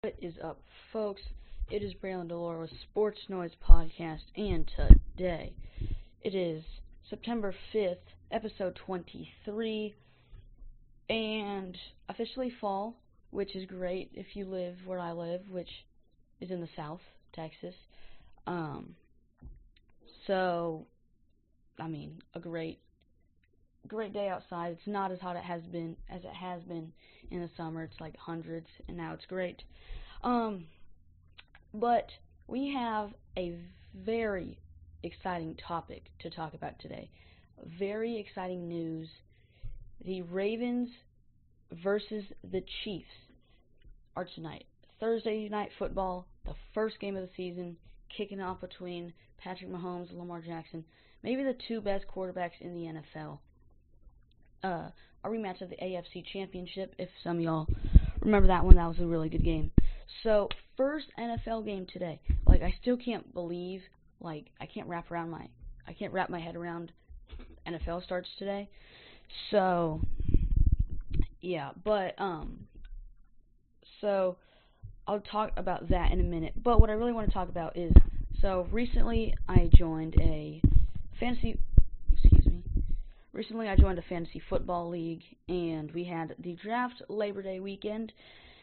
What is up, folks? It is Braylon Delore with Sports Noise Podcast, and today it is September 5th, episode 23, and officially fall, which is great if you live where I live, which is in the South, Texas. Um, so, a great day outside. It's not as hot as it has been in the summer. It's like hundreds, and now it's great. But we have a very exciting topic to talk about today. Very exciting news. The Ravens versus the Chiefs are tonight. Thursday night football, the first game of the season, kicking off between Patrick Mahomes and Lamar Jackson. Maybe the two best quarterbacks in the NFL. A rematch of the AFC Championship, if some of y'all remember that one. That was a really good game. So, first NFL game today. I still can't believe, I can't wrap my head around NFL starts today. So, yeah, so I'll talk about that in a minute. But what I really want to talk about is, recently I joined a fantasy football league, and we had the draft Labor Day weekend.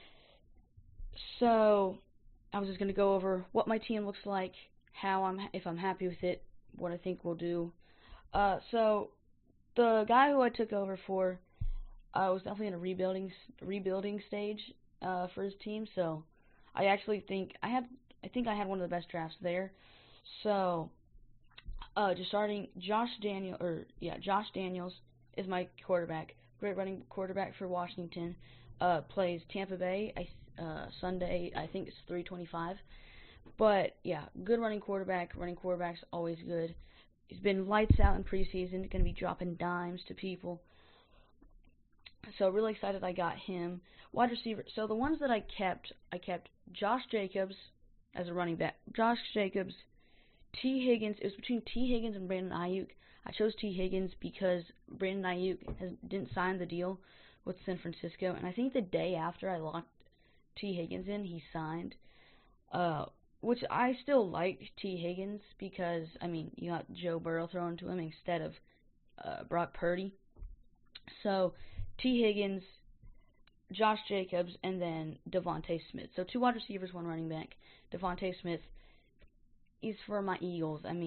So I was just going to go over what my team looks like, if I'm happy with it, what I think we'll do. So the guy who I took over for was definitely in a rebuilding stage for his team. So I actually think I had one of the best drafts there. So just starting, Josh Daniels is my quarterback. Great running quarterback for Washington. Plays Tampa Bay Sunday. I think it's 3:25. But yeah, good running quarterback. Running quarterback's always good. He's been lights out in preseason. Going to be dropping dimes to people. So really excited I got him. Wide receiver. So the ones that I kept Josh Jacobs as a running back. Josh Jacobs, T. Higgins. It was between T. Higgins and Brandon Ayuk. I chose T. Higgins because Brandon Ayuk didn't sign the deal with San Francisco, and I think the day after I locked T. Higgins in, he signed. Which I still like T. Higgins because, you got Joe Burrow thrown to him instead of Brock Purdy. So, T. Higgins, Josh Jacobs, and then Devontae Smith. So, two wide receivers, one running back. Devontae Smith is for my Eagles. I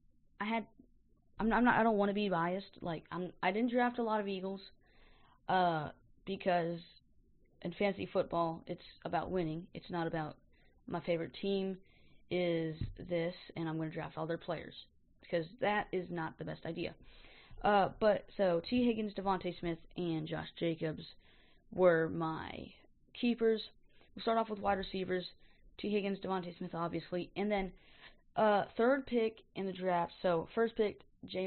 don't want to be biased. I didn't draft a lot of Eagles because in fantasy football, it's about winning. It's not about my favorite team is this, and I'm going to draft all their players, because that is not the best idea. So T. Higgins, Devontae Smith, and Josh Jacobs were my keepers. We'll start off with wide receivers. T. Higgins, Devontae Smith, obviously, and then third pick in the draft. So first pick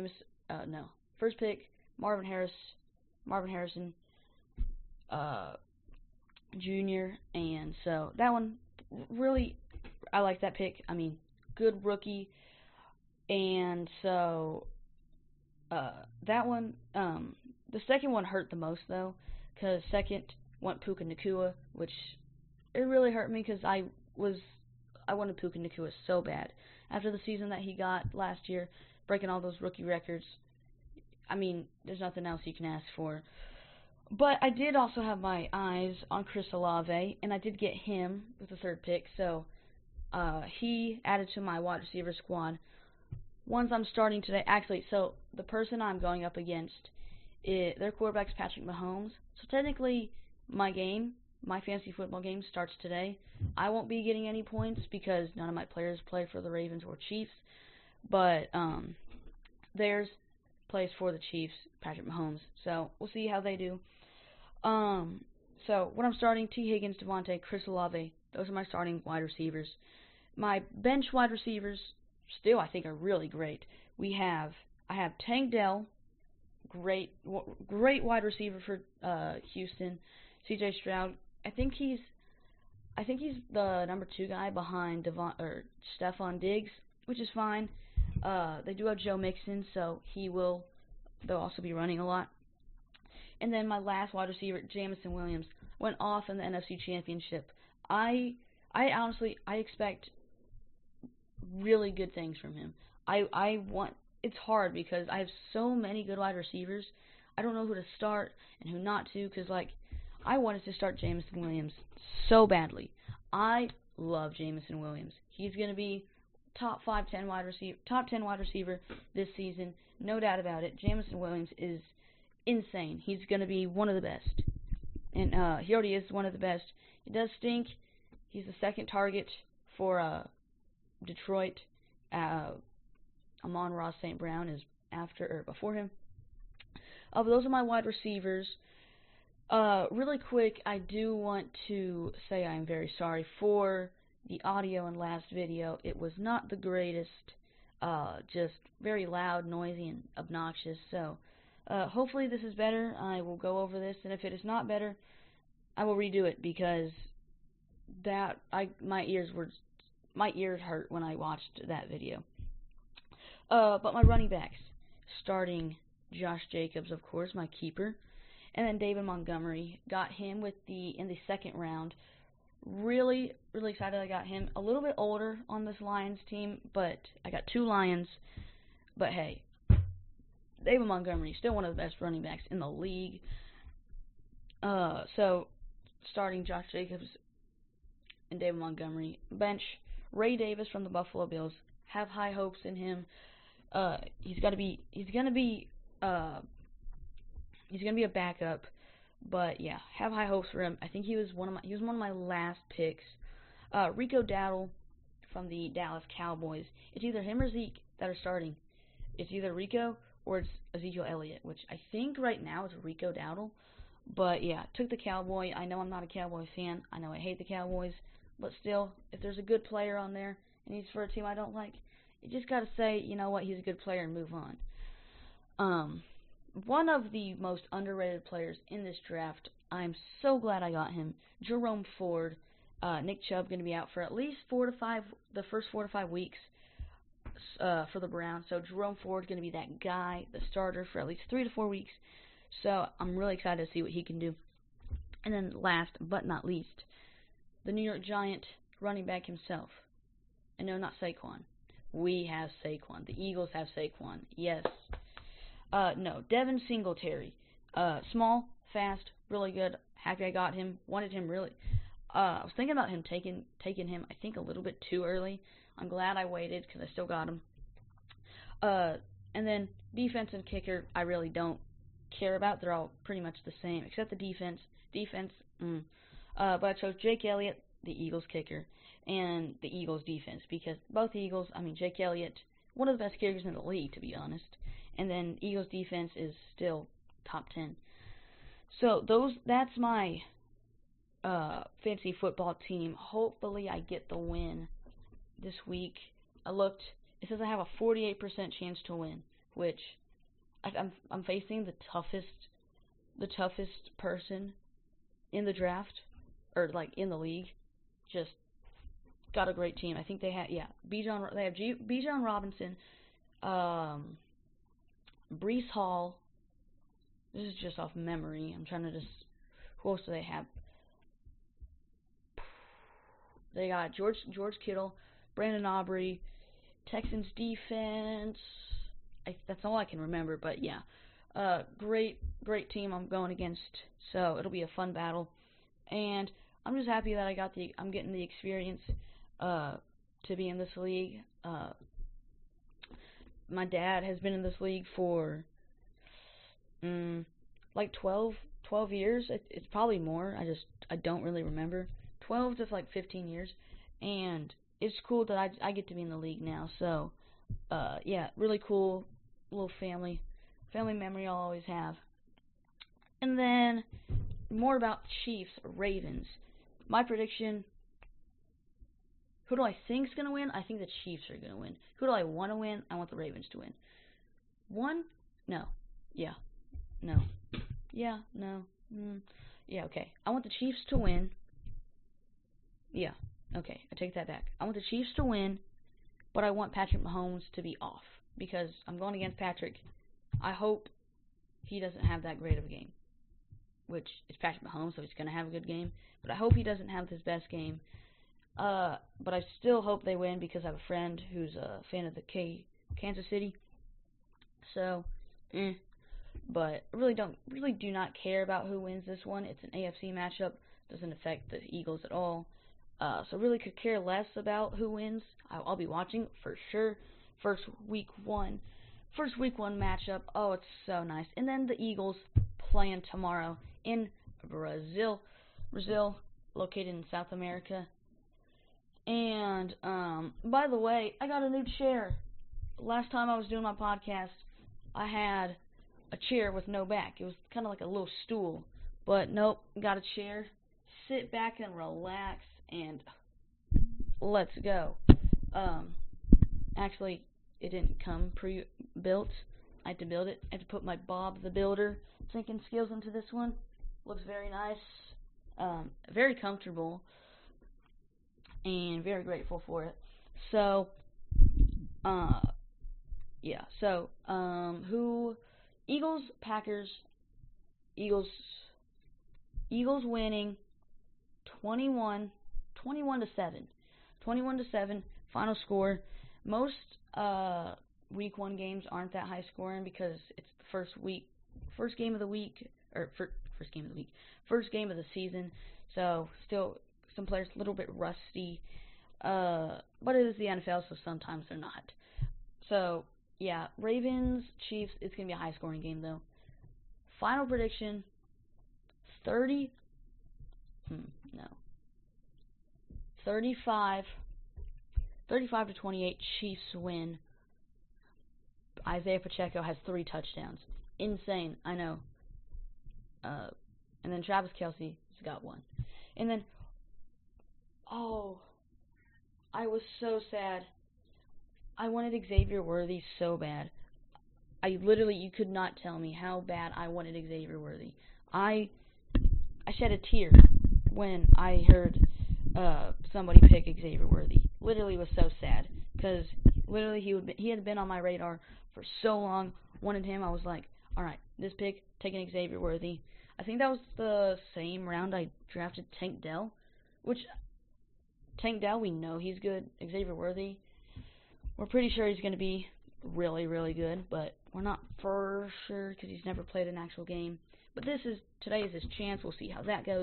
Marvin Harrison Jr. And so that one, really, I like that pick. Good rookie. And so that one, the second one hurt the most, though, because second went Puka Nacua, which it really hurt me because I wanted Puka Nacua so bad. After the season that he got last year, breaking all those rookie records, there's nothing else you can ask for. But I did also have my eyes on Chris Olave, and I did get him with the third pick, so he added to my wide receiver squad. Ones I'm starting today, actually, so the person I'm going up against, their quarterback's Patrick Mahomes. So technically, my fantasy football game starts today. I won't be getting any points because none of my players play for the Ravens or Chiefs, but theirs plays for the Chiefs, Patrick Mahomes. So we'll see how they do. So what I'm starting, T. Higgins, Devontae, Chris Olave. Those are my starting wide receivers. My bench wide receivers still I think are really great. I have Tank Dell, great wide receiver for Houston. C.J. Stroud, I think he's the number 2 guy behind Stephon Diggs, which is fine. They do have Joe Mixon, so they'll also be running a lot. And then my last wide receiver, Jameson Williams, went off in the NFC Championship. I honestly I expect really good things from him. I want it's hard because I have so many good wide receivers. I don't know who to start and who not to because like I wanted to start Jameson Williams so badly. I love Jameson Williams. He's going to be top 10 wide receiver this season, no doubt about it. Jameson Williams is insane. He's going to be one of the best. And he already is one of the best. It does stink. He's the second target for Detroit. Amon-Ra St. Brown is before him. But those are my wide receivers. Really quick, I do want to say I'm very sorry for the audio in last video. It was not the greatest, just very loud, noisy, and obnoxious. So, hopefully this is better. I will go over this, and if it is not better, I will redo it because my ears hurt when I watched that video. But my running backs, starting Josh Jacobs, of course, my keeper, and then David Montgomery. Got him in the second round. Really, really excited I got him. A little bit older on this Lions team, but I got 2 Lions. But hey, David Montgomery, still one of the best running backs in the league. So, starting Josh Jacobs and David Montgomery. Bench, Ray Davis from the Buffalo Bills. Have high hopes in him. He's gonna be a backup, but yeah, have high hopes for him. I think he was one of my last picks. Rico Dowdle from the Dallas Cowboys. It's either him or Zeke that are starting. It's either Rico or it's Ezekiel Elliott, which I think right now is Rico Dowdle. But yeah, took the Cowboy. I know I'm not a Cowboy fan. I know I hate the Cowboys, but still, if there's a good player on there and he's for a team I don't like, you just gotta say, you know what, he's a good player and move on. One of the most underrated players in this draft, I'm so glad I got him, Jerome Ford. Nick Chubb going to be out for at least the first 4 to 5 weeks for the Browns. So Jerome Ford going to be that guy, the starter for at least 3 to 4 weeks. So I'm really excited to see what he can do. And then last but not least, the New York Giant running back himself. And no, not Saquon. We have Saquon. The Eagles have Saquon. Yes. No, Devin Singletary. Small, fast, really good. Happy I got him. Wanted him really. I was thinking about him taking him, I think, a little bit too early. I'm glad I waited because I still got him. And then defense and kicker, I really don't care about. They're all pretty much the same, except the defense. But I chose Jake Elliott, the Eagles kicker, and the Eagles defense because both Eagles, Jake Elliott, one of the best kickers in the league, to be honest. And then Eagles defense is still top 10. So that's my fantasy football team. Hopefully I get the win this week. It says I have a 48% chance to win, which I'm facing the toughest person in the draft, or like in the league. Just got a great team. I think they have Bijan Robinson, Breece Hall. This is just off memory. I'm trying to who else do they have? They got George Kittle, Brandon Aubrey, Texans defense. That's all I can remember, but yeah. Great team I'm going against, so it'll be a fun battle. And I'm just happy that I'm getting the experience to be in this league. My dad has been in this league for like 12 years. It's probably more. I don't really remember. 12 to like 15 years, and it's cool that I get to be in the league now. So yeah, really cool little family memory I'll always have. And then more about Chiefs Ravens. My prediction. Who do I think is going to win? I think the Chiefs are going to win. Who do I want to win? I want the Ravens to win. One? No. Yeah. No. Yeah. No. Yeah, okay. I want the Chiefs to win. Yeah. Okay, I take that back. I want the Chiefs to win, but I want Patrick Mahomes to be off because I'm going against Patrick. I hope he doesn't have that great of a game which is Patrick Mahomes, so he's going to have a good game. But I hope he doesn't have his best game. But I still hope they win because I have a friend who's a fan of the Kansas City. So, But I really do not care about who wins this one. It's an AFC matchup. Doesn't affect the Eagles at all. So really could care less about who wins. I'll be watching for sure. First week one matchup. Oh, it's so nice. And then the Eagles playing tomorrow in Brazil, located in South America. And by the way, I got a new chair. Last time I was doing my podcast, I had a chair with no back. It was kind of like a little stool. But nope, got a chair. Sit back and relax, and let's go. Actually, it didn't come pre-built. I had to build it. I had to put my Bob the Builder thinking skills into this one. Looks very nice. Very comfortable. And very grateful for it. So, yeah. So, Eagles, Packers, Eagles winning 21-7. 21-7, final score. Most week one games aren't that high scoring because it's the first game of the season. So still some players a little bit rusty. But it is the NFL, so sometimes they're not. So yeah, Ravens, Chiefs, it's gonna be a high scoring game though. Final prediction: 35-28 Chiefs win. Isaiah Pacheco has 3 touchdowns. Insane, I know. And then Travis Kelce's got 1. And then, I was so sad. I wanted Xavier Worthy so bad. You could not tell me how bad I wanted Xavier Worthy. I shed a tear when I heard somebody pick Xavier Worthy. Literally was so sad because literally he had been on my radar for so long. Wanted him. I was like, all right, this pick, taking Xavier Worthy. I think that was the same round I drafted Tank Dell, which Tank Dell, we know he's good. Xavier Worthy, we're pretty sure he's going to be really, really good, but we're not for sure because he's never played an actual game. But today is his chance. We'll see how that goes.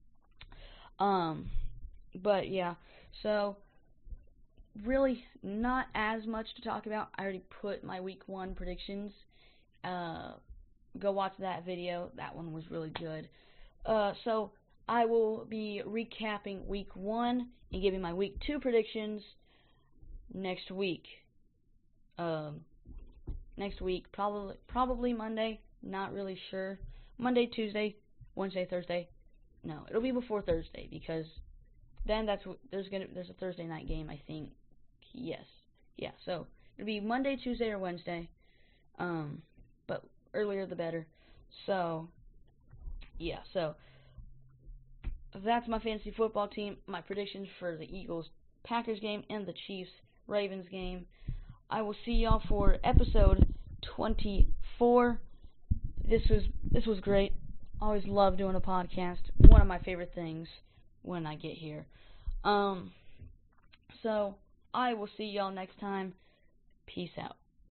But yeah, so really not as much to talk about. I already put my week 1 predictions. Go watch that video. That one was really good. So I will be recapping week 1 and giving my week 2 predictions next week. Probably Monday. Not really sure. Monday, Tuesday, Wednesday, Thursday. No, it'll be before Thursday because then there's a Thursday night game, I think. Yes. Yeah, so it'll be Monday, Tuesday, or Wednesday. But earlier the better. So yeah, so that's my fantasy football team, my predictions for the Eagles Packers game and the Chiefs Ravens game. I will see y'all for episode 24. This was great. I always love doing a podcast. One of my favorite things when I get here. So I will see y'all next time. Peace out.